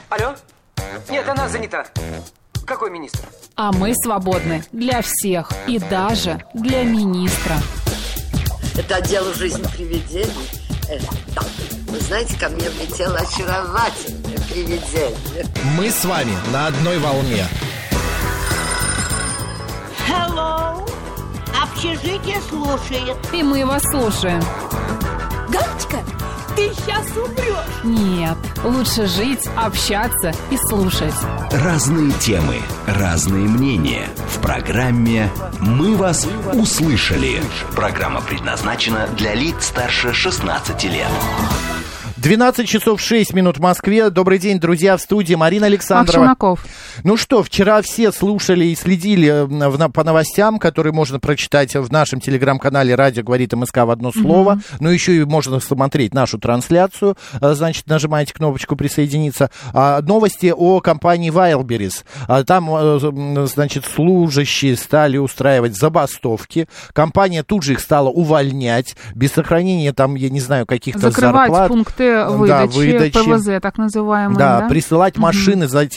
Алло? Нет, она занята. Какой министр? А мы свободны для всех и даже для министра. Это отдел «Жизнь привидений». Да. Вы знаете, ко мне влетело очаровательное привидение. Мы с вами на одной волне. Hello. Общежитие слушает. И мы вас слушаем. Галочка, ты сейчас умрешь. Нет, лучше жить, общаться и слушать. Разные темы, разные мнения. В программе «Мы вас услышали». Программа предназначена для лиц старше 16 лет. 12 часов 6 минут в Москве. Добрый день, друзья, в студии Марина Александрова. Максимаков. Ну что, вчера все слушали и следили по новостям, которые можно прочитать в нашем телеграм-канале «Радио говорит МСК» в одно слово. Но еще и можно смотреть нашу трансляцию. Значит, нажимаете кнопочку «Присоединиться». Новости о компании Wildberries. Там, значит, служащие стали устраивать забастовки. Компания тут же их стала увольнять. Без сохранения там, я не знаю, каких-то зарплат. Закрывать пункты выдачи, ПВЗ, так называемые. Да, присылать машины за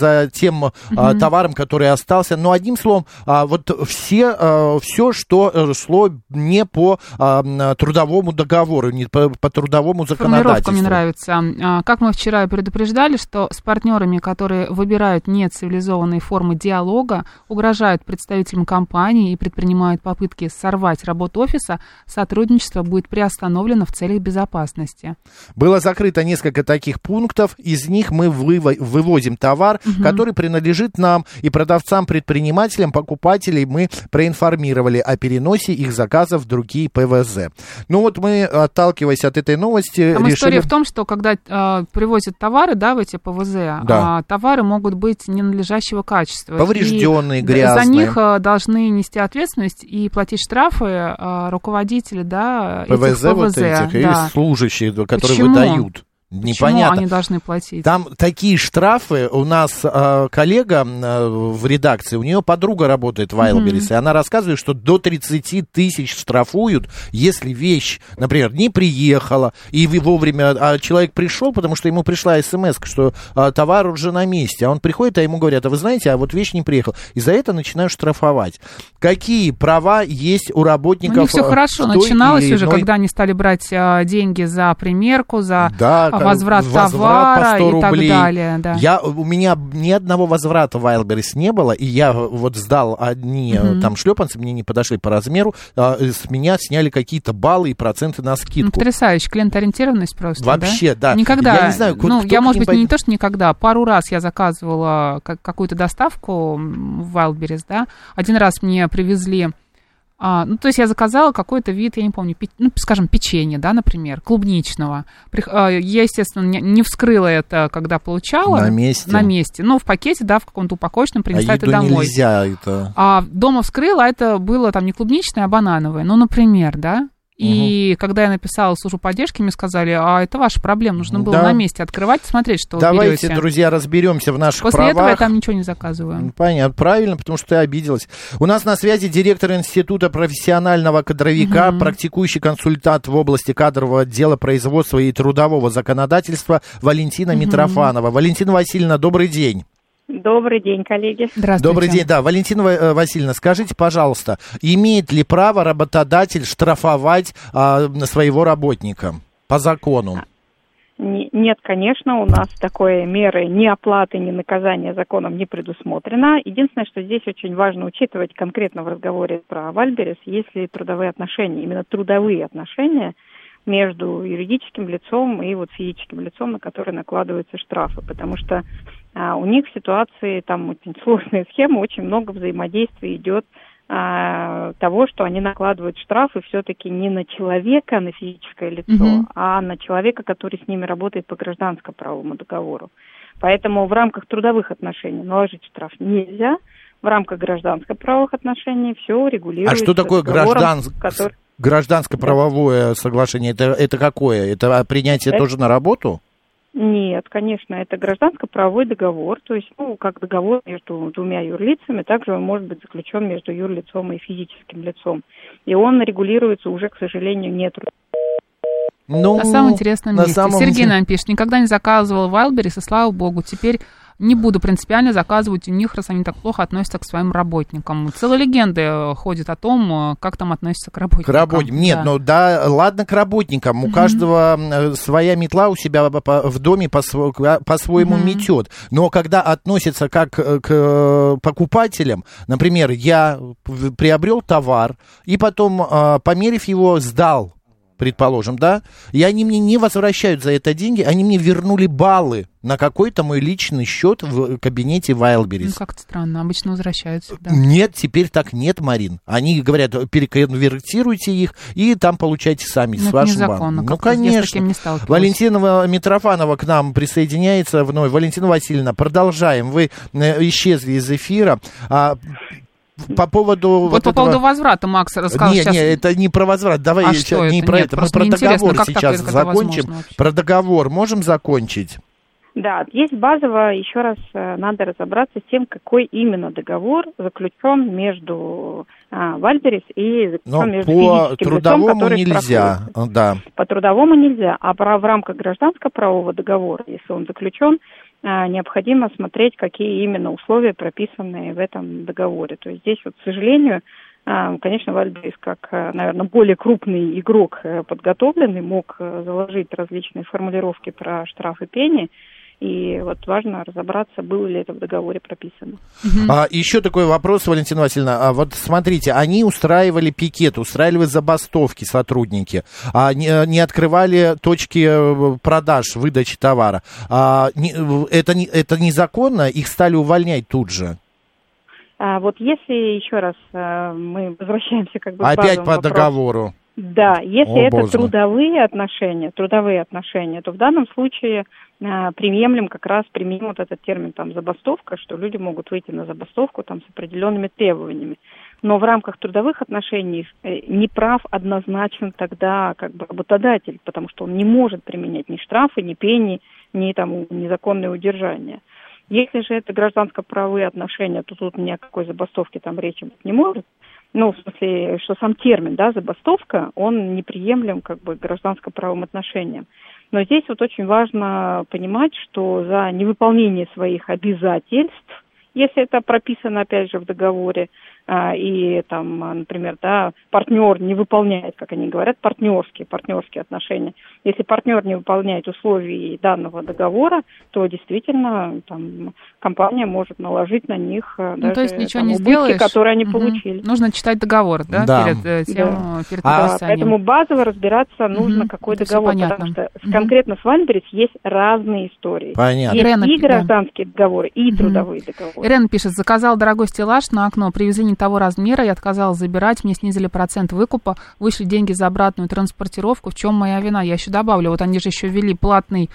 тем товаром, который остался. Но одним словом, вот все, что шло не по трудовому договору, не по трудовому законодательству. Формулировка мне нравится. Как мы вчера предупреждали, что с партнерами, которые выбирают нецивилизованные формы диалога, угрожают представителям компании и предпринимают попытки сорвать работу офиса, сотрудничество будет приостановлено в целях безопасности. Было закрыто несколько таких пунктов. Из них мы вывозим товар, который принадлежит нам, и продавцам, предпринимателям, покупателей мы проинформировали о переносе их заказов в другие ПВЗ. Ну вот мы, отталкиваясь от этой новости, там решили... история в том, что когда привозят товары, да, в эти ПВЗ, товары могут быть ненадлежащего качества. Поврежденные, и грязные. За них должны нести ответственность и платить штрафы руководители, да, ПВЗ, этих ПВЗ. вот этих, да. и служащие, которые Почему? выдают. Непонятно. Почему они должны платить? Там такие штрафы. У нас коллега в редакции, у нее подруга работает в Wildberries, и она рассказывает, что до 30 тысяч штрафуют, если вещь, например, не приехала, и вовремя человек пришел, потому что ему пришла смс, что товар уже на месте, а он приходит, а ему говорят, а вы знаете, а вот вещь не приехала. И за это начинают штрафовать. Какие права есть у работников? У них все хорошо начиналось уже, когда они стали брать деньги за примерку, за... Возврат товара по 100 и так рублей. далее. Да. У меня ни одного возврата в Wildberries не было, и я вот сдал одни там шлепанцы, мне не подошли по размеру, с меня сняли какие-то баллы и проценты на скидку. Потрясающая клиенториентированность просто, вообще, да. Никогда, я не знаю, я, может быть, не то, что никогда, пару раз я заказывала какую-то доставку в Wildberries, да, один раз мне привезли. То есть я заказала какой-то вид, я не помню, скажем, печенье, да, например, клубничного. Я, естественно, не вскрыла это, когда получала. На месте. На месте. В пакете, да, в каком-то упаковочном, принесла это домой. Нельзя это. А дома вскрыла, это было там не клубничное, а банановое. Например, да. И когда я написала службу поддержки, мне сказали, это ваша проблема, нужно было на месте открывать и смотреть, что вы берете. Давайте, друзья, разберемся в наших правах. После этого я там ничего не заказываю. Понятно, правильно, потому что ты обиделась. У нас на связи директор Института профессионального кадровика, практикующий консультант в области кадрового дела, производства и трудового законодательства Валентина Митрофанова. Валентина Васильевна, добрый день. Добрый день, коллеги. Здравствуйте. Добрый день, да. Валентина Васильевна, скажите, пожалуйста, имеет ли право работодатель штрафовать своего работника по закону? Нет, конечно, у нас такой меры ни оплаты, ни наказания законом не предусмотрено. Единственное, что здесь очень важно учитывать конкретно в разговоре про Wildberries, есть ли трудовые отношения, именно трудовые отношения между юридическим лицом и физическим лицом, на которые накладываются штрафы, потому что у них в ситуации там очень сложные схемы, очень много взаимодействия идет того, что они накладывают штрафы все-таки не на человека, на физическое лицо, а на человека, который с ними работает по гражданско-правовому договору. Поэтому в рамках трудовых отношений наложить штраф нельзя, в рамках гражданско-правовых отношений все регулируется. А что такое гражданско-правовое соглашение? Это какое? Это принятие тоже на работу? Нет, конечно, это гражданско-правовой договор, то есть, как договор между двумя юрлицами, также он может быть заключен между юрлицом и физическим лицом. И он регулируется уже, к сожалению, не На самом интересном месте. Сергей нам пишет, никогда не заказывал в Wildberries, и слава богу, теперь не буду принципиально заказывать у них, раз они так плохо относятся к своим работникам. Целые легенды ходят о том, как там относятся к работникам. Нет, ладно к работникам. У каждого своя метла у себя в доме по-своему метет. Но когда относятся как к покупателям, например, я приобрел товар и потом, померив его, сдал, предположим, да, и они мне не возвращают за это деньги, они мне вернули баллы на какой-то мой личный счет в кабинете Wildberries. Ну, как-то странно, обычно возвращаются. Да. Нет, теперь так нет, Марин. Они говорят, переконвертируйте их, и там получайте сами с вашим банком. Ну, конечно. Валентина Митрофанова к нам присоединяется вновь. Валентина Васильевна, продолжаем. Вы исчезли из эфира. По поводу возврата Макс рассказал. Нет, это не про возврат. Давай не про это. Мы про договор сейчас закончим. Про договор можем закончить? Да, есть базово, еще раз надо разобраться с тем, какой именно договор заключен между Wildberries и заключен между физическим лицом, который нельзя, да. По трудовому нельзя, а в рамках гражданско-правового договора, если он заключен, необходимо смотреть, какие именно условия прописаны в этом договоре. То есть здесь, вот, к сожалению, конечно, Wildberries, как, наверное, более крупный игрок подготовленный, мог заложить различные формулировки про штрафы, пени. И вот важно разобраться, было ли это в договоре прописано. Еще такой вопрос, Валентина Васильевна. Вот смотрите, они устраивали пикет, устраивали забастовки сотрудники, не открывали точки продаж, выдачи товара. Это незаконно? Их стали увольнять тут же? Вот если еще раз мы возвращаемся к опять по договору. Да, если это трудовые отношения, то в данном случае применим вот этот термин там забастовка, что люди могут выйти на забастовку там с определенными требованиями. Но в рамках трудовых отношений не прав однозначно тогда как бы работодатель, потому что он не может применять ни штрафы, ни пени, ни там незаконное удержание. Если же это гражданско-правовые отношения, то тут ни о какой забастовке там речи быть не может. Ну, в смысле, что сам термин, да, забастовка, он неприемлем как бы гражданско-правовым отношениям. Но здесь вот очень важно понимать, что за невыполнение своих обязательств, если это прописано, опять же, в договоре, и там, например, да, партнер не выполняет, как они говорят, партнерские отношения. Если партнер не выполняет условий данного договора, то действительно там компания может наложить на них даже то есть ничего не убытки, сделаешь, которые они получили. Нужно читать договор, да, перед согласием. Поэтому базово разбираться нужно, какой договор, потому что конкретно с Wildberries есть разные истории. Понятно. Есть и гражданские договоры, и трудовые договоры. Ирена пишет, заказал дорогой стеллаж на окно, привезли не того размера, я отказалась забирать, мне снизили процент выкупа, вышли деньги за обратную транспортировку. В чем моя вина? Я еще добавлю, вот они же еще ввели платный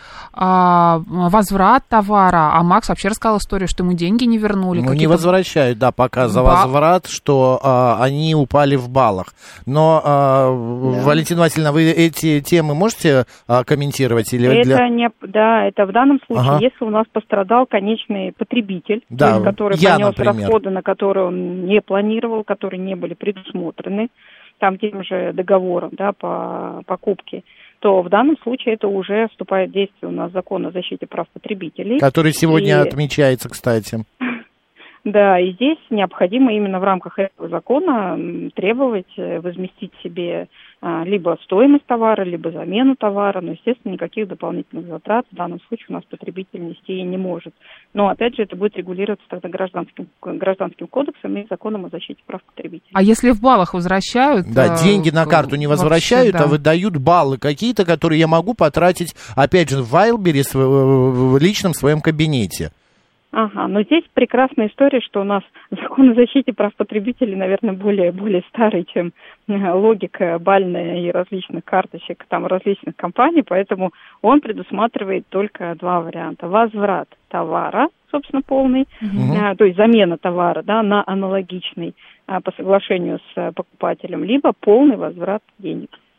возврат товара, а Макс вообще рассказал историю, что ему деньги не вернули. Ну, не возвращают, да, пока за возврат, что они упали в баллах. Но, Валентина Васильевна, вы эти темы можете комментировать? Или это в данном случае, если у нас пострадал конечный потребитель, который понес расходы, на которые он не планировал, которые не были предусмотрены там тем же договором, да, по покупке, то в данном случае это уже вступает в действие у нас закон о защите прав потребителей. Который сегодня отмечается, кстати. Да, и здесь необходимо именно в рамках этого закона требовать возместить себе либо стоимость товара, либо замену товара, но, естественно, никаких дополнительных затрат в данном случае у нас потребитель нести не может. Но, опять же, это будет регулироваться тогда гражданским кодексом и законом о защите прав потребителей. А если в баллах возвращают? Да, деньги на карту не возвращают, а выдают баллы какие-то, которые я могу потратить, опять же, в Wildberries в личном своем кабинете. Ага, но здесь прекрасная история, что у нас закон о защите прав потребителей, наверное, более старый, чем логика бальная и различных карточек, там, различных компаний, поэтому он предусматривает только два варианта. Возврат товара, собственно, полный, то есть замена товара, да, на аналогичный по соглашению с покупателем, либо полный возврат денег.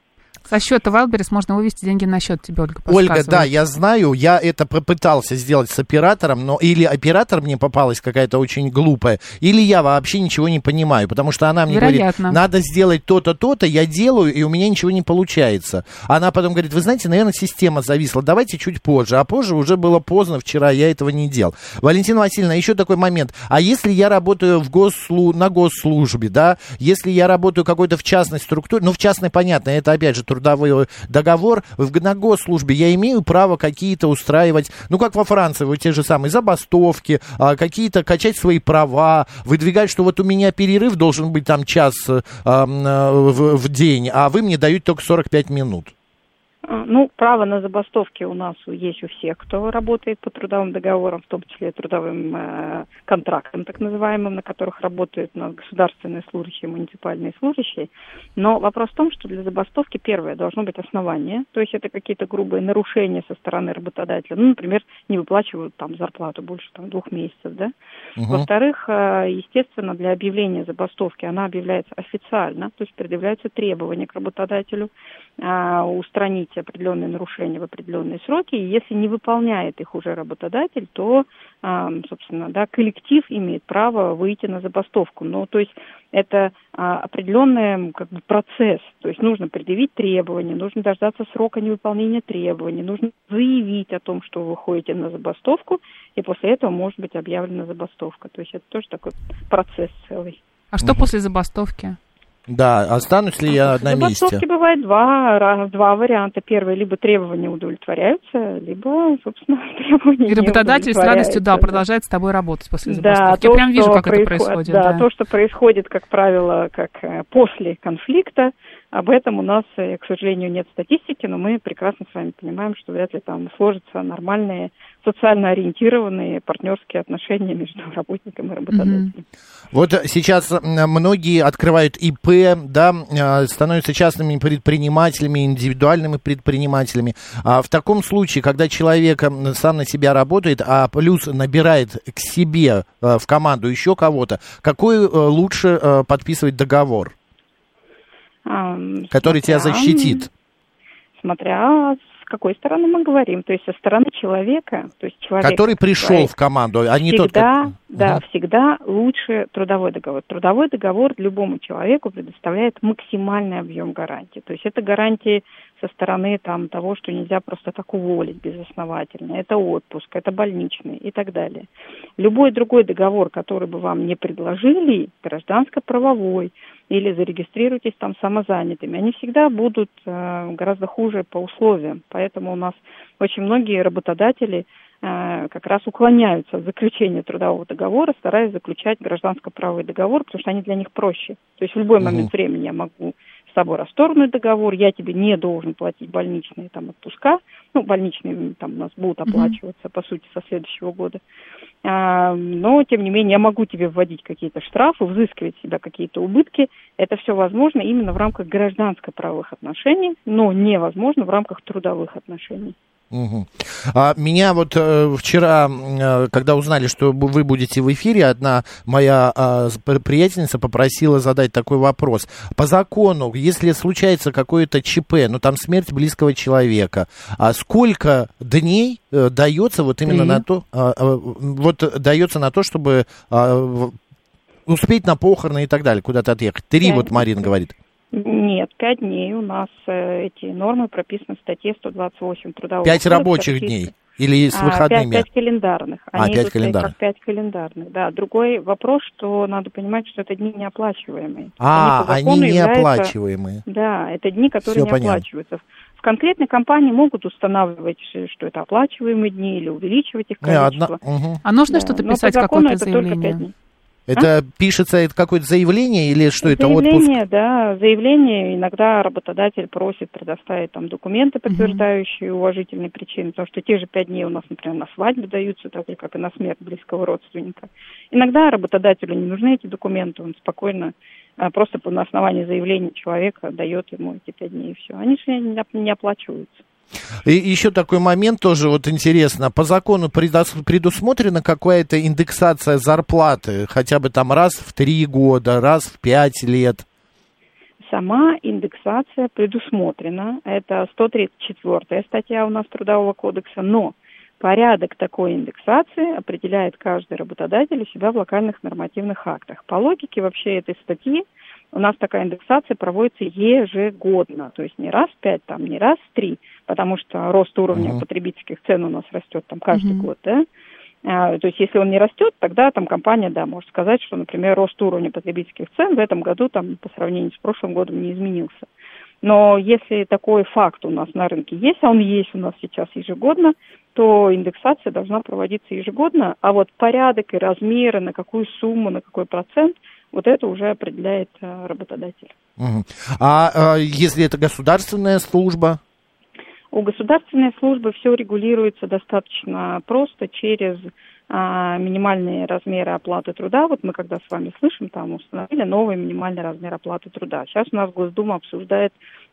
Со счета Wildberries можно вывести деньги на счет тебе, Ольга Ольга, да, я знаю, я это попытался сделать с оператором, но или оператор мне попалась какая-то очень глупая, или я вообще ничего не понимаю, потому что она мне говорит, надо сделать то-то, то-то, я делаю, и у меня ничего не получается. Она потом говорит, вы знаете, наверное, система зависла, давайте чуть позже, а позже уже было поздно, вчера я этого не делал. Валентина Васильевна, еще такой момент, а если я работаю на госслужбе, да, если я работаю какой-то в частной структуре, ну, в частной, понятно, это опять же трудовой договор, на госслужбе я имею право какие-то устраивать, ну, как во Франции, вот те же самые забастовки, какие-то качать свои права, выдвигать, что вот у меня перерыв должен быть там час в день, а вы мне даете только 45 минут. Ну, право на забастовки у нас есть у всех, кто работает по трудовым договорам, в том числе трудовым контрактам, так называемым, на которых работают государственные служащие, муниципальные служащие. Но вопрос в том, что для забастовки, первое, должно быть основание, то есть это какие-то грубые нарушения со стороны работодателя. Ну, например, не выплачивают там зарплату больше 2 месяцев, да. Во-вторых, естественно, для объявления забастовки она объявляется официально, то есть предъявляются требования к работодателю устранить определенные нарушения в определенные сроки, и если не выполняет их уже работодатель, то, собственно, да, коллектив имеет право выйти на забастовку. Ну, то есть это определенный процесс, то есть нужно предъявить требования, нужно дождаться срока невыполнения требований, нужно заявить о том, что вы выходите на забастовку, и после этого может быть объявлена забастовка. То есть это тоже такой процесс целый. А что после забастовки? Да, останусь ли я на месте? Забастовки бывает два варианта. Первый, либо требования удовлетворяются, либо, собственно, требования не удовлетворяются. И работодатель с радостью, продолжает с тобой работать после забастовки. Я прям вижу, как это происходит. Да, то, что происходит, как правило, как после конфликта, об этом у нас, к сожалению, нет статистики, но мы прекрасно с вами понимаем, что вряд ли там сложатся нормальные, социально ориентированные партнерские отношения между работником и работодателем. Вот сейчас многие открывают ИП, да, становятся частными предпринимателями, индивидуальными предпринимателями. А в таком случае, когда человек сам на себя работает, а плюс набирает к себе в команду еще кого-то, какой лучше подписывать договор, который тебя защитит? Смотря с какой стороны мы говорим, то есть со стороны человека, то есть человек, который пришел в команду, а не тот, всегда лучше трудовой договор. Трудовой договор любому человеку предоставляет максимальный объем гарантий. То есть это гарантии со стороны того, что нельзя просто так уволить безосновательно. Это отпуск, это больничный и так далее. Любой другой договор, который бы вам не предложили, гражданско-правовой, или зарегистрируйтесь там самозанятыми, они всегда будут гораздо хуже по условиям. Поэтому у нас очень многие работодатели как раз уклоняются от заключения трудового договора, стараясь заключать гражданско-правовой договор, потому что они для них проще. То есть в любой момент времени я могу с тобой расторгнуть договор, я тебе не должен платить больничные отпуска, больничные у нас будут оплачиваться, по сути, со следующего года. Но, тем не менее, я могу тебе вводить какие-то штрафы, взыскивать с себя какие-то убытки. Это все возможно именно в рамках гражданско-правовых отношений, но невозможно в рамках трудовых отношений. Меня вчера, когда узнали, что вы будете в эфире, одна моя приятельница попросила задать такой вопрос. По закону, если случается какое-то ЧП, там смерть близкого человека, сколько дней дается именно на то, дается на то, чтобы успеть на похороны и так далее, куда-то отъехать? 3, Марина говорит. Нет, 5 дней у нас эти нормы прописаны в статье 128 Трудового 5 рабочих дней? Или с выходными? 5 календарных. Они 5 календарных. Как 5 календарных, да. Другой вопрос, что надо понимать, что это дни неоплачиваемые. Они неоплачиваемые. Да, это дни, которые не оплачиваются. В конкретной компании могут устанавливать, что это оплачиваемые дни, или увеличивать их количество. А нужно что-то писать, какое-то заявление? Это пишется, это какое-то заявление или что это, отпуск? Заявление, да, заявление. Иногда работодатель просит предоставить документы, подтверждающие уважительные причины, потому что те же 5 дней у нас, например, на свадьбу даются, так же, как и на смерть близкого родственника. Иногда работодателю не нужны эти документы, он спокойно, просто на основании заявления человека дает ему эти 5 дней, и все. Они же не оплачиваются. И еще такой момент тоже интересно. По закону предусмотрена какая-то индексация зарплаты, хотя бы раз в 3 года, раз в 5 лет? Сама индексация предусмотрена, это 134-я статья у нас Трудового кодекса, но порядок такой индексации определяет каждый работодатель у себя в локальных нормативных актах. По логике вообще этой статьи у нас такая индексация проводится ежегодно, то есть не раз в 5, там, не раз в 3, потому что рост уровня потребительских цен у нас растет там каждый год, да. То есть если он не растет, тогда там компания, да, может сказать, что, например, рост уровня потребительских цен в этом году там по сравнению с прошлым годом не изменился. Но если такой факт у нас на рынке есть, а он есть у нас сейчас ежегодно, то индексация должна проводиться ежегодно, а вот порядок и размеры, на какую сумму, на какой процент, вот это уже определяет работодатель. А если это государственная служба? У государственной службы все регулируется достаточно просто через минимальные размеры оплаты труда. Вот мы когда с вами слышим, там установили новый минимальный размер оплаты труда. Сейчас у нас Госдума обсуждает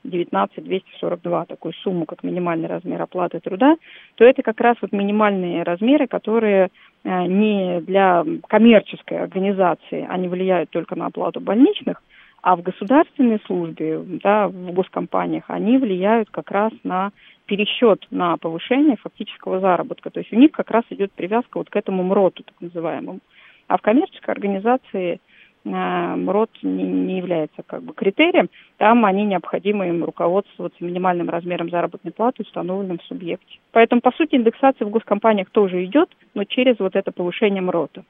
19,242, такую сумму, как минимальный размер оплаты труда, то это как раз вот минимальные размеры, которые не для коммерческой организации, они влияют только на оплату больничных, а в государственной службе, да, в госкомпаниях, они влияют как раз на пересчет, на повышение фактического заработка. То есть у них как раз идет привязка вот к этому МРОТу, так называемому. А в коммерческой организации МРОТ не является как бы критерием, там они необходимо им руководствоваться минимальным размером заработной платы, установленным в субъекте. Поэтому, по сути, индексация в госкомпаниях тоже идет, но через вот это повышение МРОТа.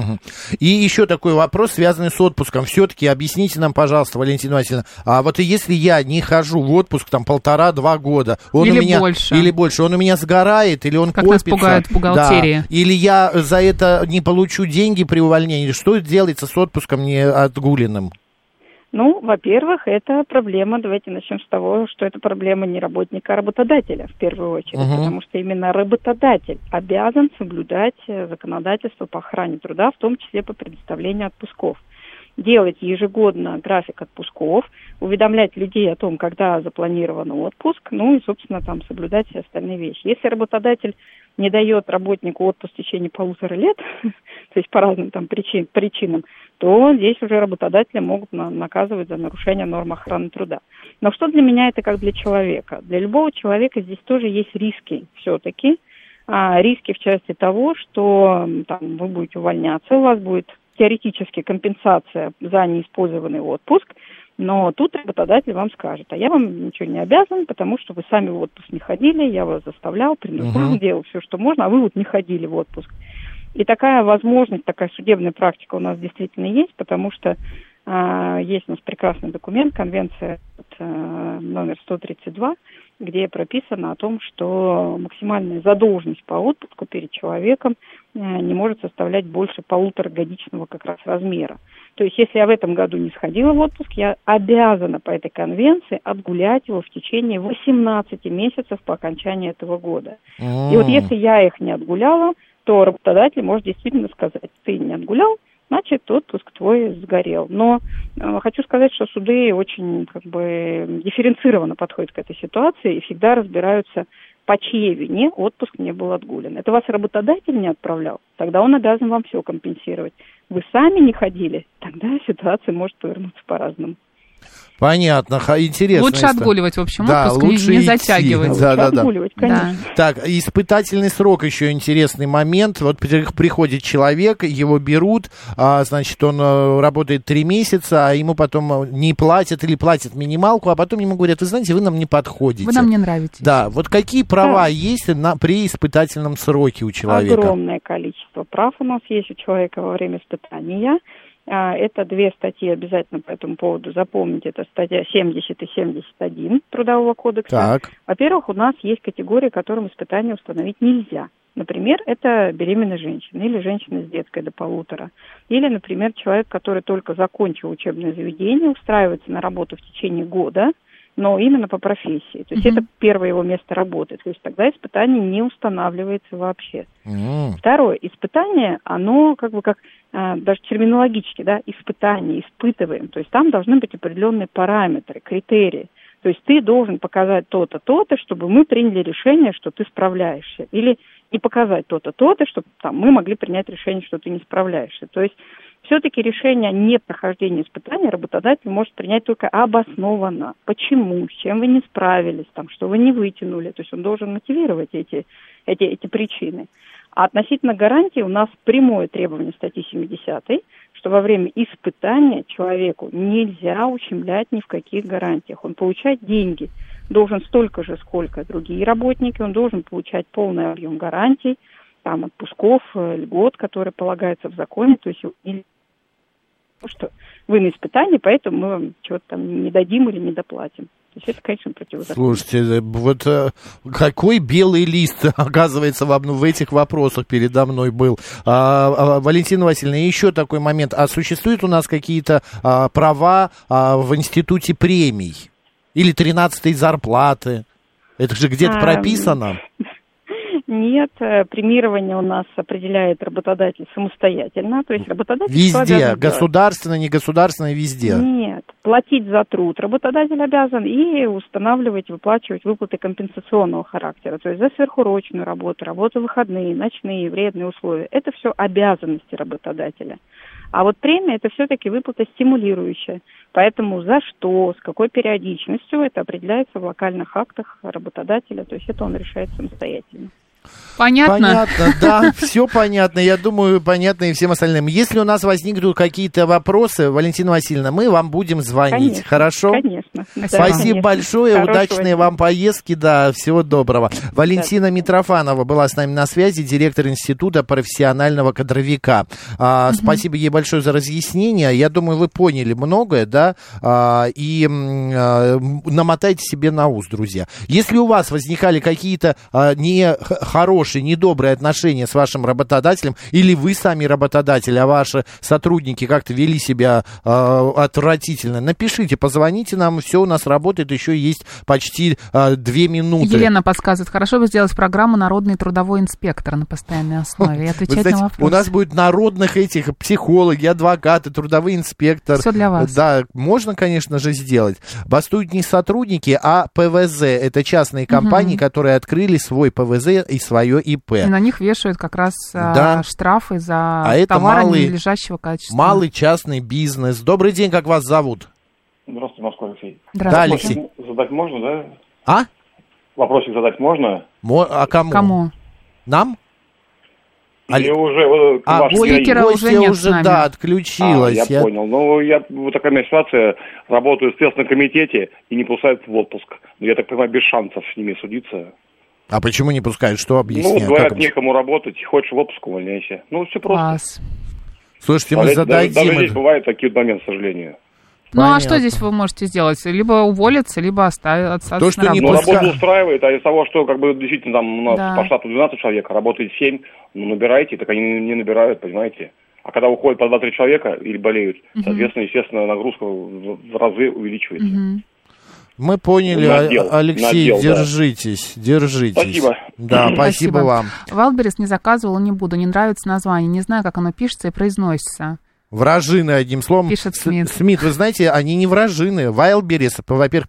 И еще такой вопрос, связанный с отпуском. Все-таки объясните нам, пожалуйста, Валентина Васильевна, а вот если я не хожу в отпуск там 1,5-2 года, он или у меня, больше. Или больше, он у меня сгорает, или он как копится. Как нас пугают в бухгалтерии. Да. Или я за это не получу деньги при увольнении. Что делается с отпуском неотгуленным? Ну, во-первых, это проблема, давайте начнем с того, что это проблема не работника, а работодателя в первую очередь, потому что именно работодатель обязан соблюдать законодательство по охране труда, в том числе по предоставлению отпусков. Делать ежегодно график отпусков, уведомлять людей о том, когда запланирован отпуск, ну и, собственно, там соблюдать все остальные вещи. Если работодатель не дает работнику отпуск в течение 1,5 лет, то есть по разным там причинам, то здесь уже работодатели могут наказывать за нарушение норм охраны труда. Но что для меня это как для человека? Для любого человека здесь тоже есть риски все-таки. Риски в части того, что там, вы будете увольняться, у вас будет теоретически компенсация за неиспользованный отпуск, но тут работодатель вам скажет, а я вам ничего не обязан, потому что вы сами в отпуск не ходили, я вас заставлял, принуждал, делал все, что можно, а вы вот не ходили в отпуск. И такая возможность, такая судебная практика у нас действительно есть, потому что есть у нас прекрасный документ, конвенция номер 132, где прописано о том, что максимальная задолженность по отпуску перед человеком не может составлять больше 1,5-годичного как раз размера. То есть, если я в этом году не сходила в отпуск, я обязана по этой конвенции отгулять его в течение 18 месяцев по окончании этого года. И вот если я их не отгуляла, то работодатель может действительно сказать, ты не отгулял, значит, отпуск твой сгорел. Но хочу сказать, что суды очень как бы дифференцированно подходят к этой ситуации и всегда разбираются, по чьей вине отпуск не был отгулен. Это вас работодатель не отправлял, тогда он обязан вам все компенсировать. Вы сами не ходили, тогда ситуация может повернуться по-разному. Понятно, интересно. Лучше отгуливать, в общем, да, отпуск, не затягивать. Да, отгуливать, конечно. Да. Так, испытательный срок еще интересный момент. Вот приходит человек, его берут, значит, он работает 3 месяца, а ему потом не платят или платят минималку, а потом ему говорят, вы знаете, вы нам не подходите. Вы нам не нравитесь. Да, вот какие права есть при испытательном сроке у человека? Огромное количество прав у нас есть у человека во время испытания. Это 2 статьи обязательно по этому поводу запомните. Это статья 70 и 71 Трудового кодекса. Так. Во-первых, у нас есть категории, которым испытания установить нельзя. Например, это беременная женщина или женщина с деткой до 1,5. Или, например, человек, который только закончил учебное заведение, устраивается на работу в течение года, но именно по профессии. То есть это первое его место работы. То есть тогда испытание не устанавливается вообще. Второе, испытание, оно как бы как даже терминологически, да, испытание, испытываем. То есть там должны быть определенные параметры, критерии. То есть ты должен показать то-то, то-то, чтобы мы приняли решение, что ты справляешься. Или не показать то-то, то-то, чтобы там, мы могли принять решение, что ты не справляешься. То есть все-таки решение о непрохождении испытания работодатель может принять только обоснованно. Почему, с чем вы не справились, там, что вы не вытянули. То есть он должен мотивировать эти причины. А относительно гарантии у нас прямое требование статьи 70, что во время испытания человеку нельзя ущемлять ни в каких гарантиях. Он получает деньги, должен столько же, сколько другие работники, он должен получать полный объем гарантий, там, отпусков, льгот, которые полагаются в законе, то есть что вы на испытании, поэтому мы вам чего-то там не дадим или не доплатим. То есть это, конечно, противозаконно. Слушайте, вот какой белый лист, оказывается, в этих вопросах передо мной был. Валентина Васильевна, еще такой момент. А существуют у нас какие-то права в институте премий? Или 13-й зарплаты? Это же где-то прописано? Нет, премирование у нас определяет работодатель самостоятельно, то есть работодатель... Везде, государственно, негосударственно, везде? Нет, платить за труд работодатель обязан и устанавливать, выплачивать выплаты компенсационного характера, то есть за сверхурочную работу, работу в выходные, ночные, вредные условия. Это все обязанности работодателя. А вот премия – это все-таки выплата стимулирующая. Поэтому за что, с какой периодичностью, это определяется в локальных актах работодателя, то есть это он решает самостоятельно. Понятно? Понятно, да, все понятно. Я думаю, понятно и всем остальным. Если у нас возникнут какие-то вопросы, Валентина Васильевна, мы вам будем звонить, конечно, хорошо? Конечно. Спасибо большое, Хорошего удачной дня. вам поездки, да, всего доброго. Валентина Митрофанова была с нами на связи, директор Института профессионального кадровика. Спасибо ей большое за разъяснение. Я думаю, вы поняли многое, да, и намотайте себе на ус, друзья. Если у вас возникали какие-то нехорошие, недобрые отношения с вашим работодателем, или вы сами работодатель, а ваши сотрудники как-то вели себя отвратительно, напишите, позвоните нам, все у нас работает, еще есть почти 2 минуты. Елена подсказывает, хорошо бы сделать программу «Народный трудовой инспектор» на постоянной основе и отвечать на вопросы. У нас будет народных этих психологи, адвокаты, трудовой инспектор. Все для вас. Да, можно, конечно же, сделать. Бастуют не сотрудники, а ПВЗ. Это частные компании, которые открыли свой ПВЗ и свое ИП. И на них вешают как раз штрафы за товары ненадлежащего качества. Малый частный бизнес. Добрый день, как вас зовут? Здравствуйте, Москва, Алексей. Здравствуйте. Да, Алексей. Задать можно, да? А? Вопросик задать можно? А кому? Кому? Нам? Или уже ваша спикера уже нет с нами. Да, отключилась. Я понял. Ну, вот такая у меня ситуация. Работаю в Следственном комитете и не пускают в отпуск. Но я так понимаю, без шансов с ними судиться. А почему не пускают? Что объясняют? Ну, говорят, некому работать. Хочешь в отпуск, увольняйся. Ну, все просто. Класс. Слушайте, мы зададим... Даже здесь бывают такие моменты, к сожалению. Ну, а что здесь вы можете сделать? Либо уволиться, либо остаться То, что на не работе. Ну, работу устраивает, а из того, что как бы действительно там у нас по штату 12 человек, работает 7, ну, набирайте, так они не набирают, понимаете. А когда уходит по 2-3 человека или болеют, соответственно, естественно, нагрузка в разы увеличивается. Мы поняли, Алексей, держитесь. Спасибо. Да, спасибо вам. Wildberries не заказывала, не буду, не нравится название, не знаю, как оно пишется и произносится. Вражины, одним словом. Пишет Смит. Смит, вы знаете, они не вражины. Wildberries, во-первых,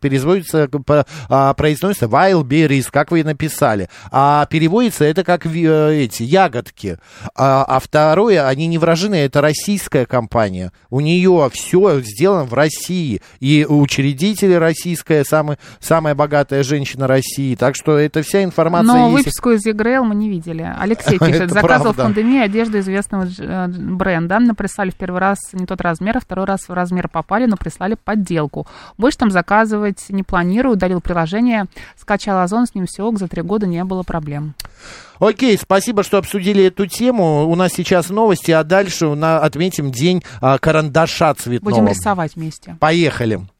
произносится Wildberries, как вы и написали. А переводится это как эти ягодки. А второе, они не вражины, это российская компания. У нее все сделано в России. И учредители российская, самая богатая женщина России. Так что это вся информация. Но выписку из ЕГРЛ мы не видели. Алексей пишет, заказывал в пандемии одежду известного бренда. Написали в первый раз не тот размер, а второй раз в размер попали, но прислали подделку. Больше там заказывать не планирую, удалил приложение, скачал Озон, с ним все ок, за 3 года не было проблем. Окей, спасибо, что обсудили эту тему. У нас сейчас новости, а дальше отметим день карандаша цветного. Будем рисовать вместе. Поехали.